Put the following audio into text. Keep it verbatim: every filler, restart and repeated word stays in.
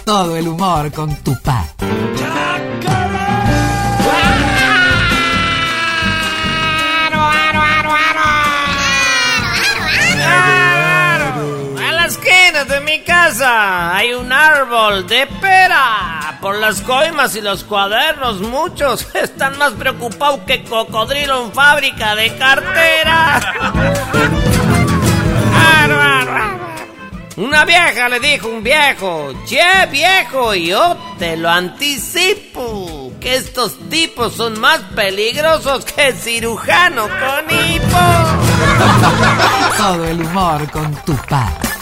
Todo el humor con Tupac. De mi casa hay un árbol de pera. Por las coimas y los cuadernos muchos están más preocupados que cocodrilo en fábrica de cartera. Una vieja le dijo a un viejo: che viejo, yo te lo anticipo, que estos tipos son más peligrosos que el cirujano con hipo. Todo el humor con Tupac.